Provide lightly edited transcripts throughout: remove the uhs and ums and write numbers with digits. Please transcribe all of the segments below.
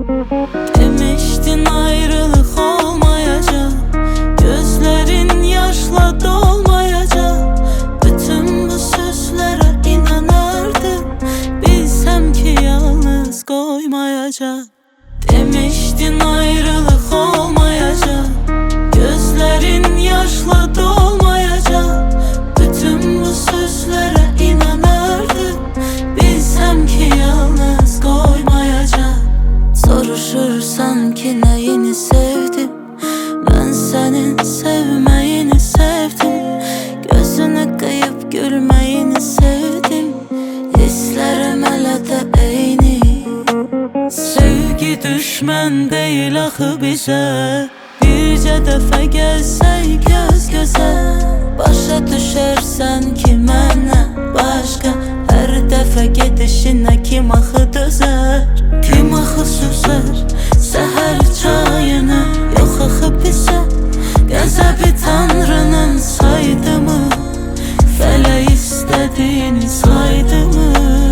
Demiştin ayrılık olmayacak, gözlerin yaşla dolmayacak. Bütün bu sözlere inanırdım, bilsem ki yalnız koymayacak. Demiştin ayrılık olmayacak, gözlerin yaşla dolmayacak. Bütün bu sözlere inanırdım, bilsem ki yalnız koymayacak. Soruşursan ki neyini sevdim, ben senin sevmeyini sevdim. Gözünü kıyıp gülmeyini sevdim, hislerim hele de eyni. Sevgi düşmən değil axı bizə, bircə dəfə gəlsək göz gözə. Başa düşərsən ki mənə başqa, hər dəfə gedişinə kim axı dözər? Kim axı süzər səhər çayını? Yox axı bizə qəzəbi Tanrının saydı mı? Fələk istədiyini saydı mı?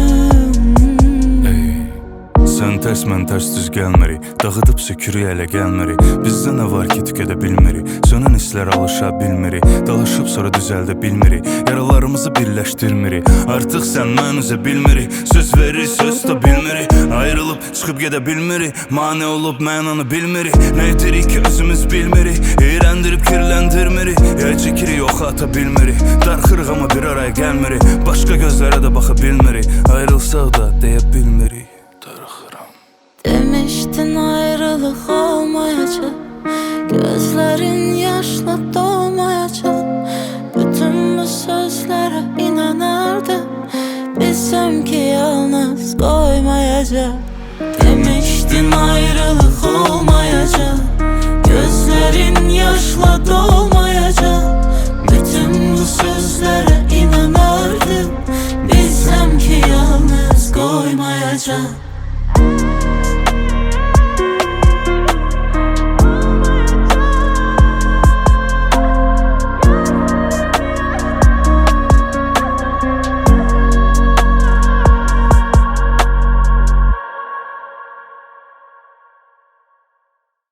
Sən tərs, mən tərs düz gəlmərik, dağıdıb sökürük ələ gəlmərik. Bizdə nə var ki tükədə bilmirik, sönən hisslər alışa bilmirik. Dalaşıb sonra düzəldə bilmirik, yaralarımızı birləşdirmirik. Artıq sən mən üzə bilmirik, söz veririk, söz da bilmirik. Ayrılıb çıxıb gedə bilmirik, mane olub mənanı bilmirik. Nə edirik ki özümüz bilmirik, iyrəndirib kirləndirmirik. Yay çəkirik, oxa ata bilmirik, darxırıq amma bir araya gəlmirik. Başqa gözlərə də baxa bilmirik, ayrılsaq da deyə bilmirik. Demiştin ayrılık olmayacak, gözlerin yaşla dolmayacak. Bütün bu sözlere inanırdım, bilsem ki yalnız koymayacak. Demiştin ayrılık olmayacak, gözlerin yaşla dolmayacak. Bütün bu sözlere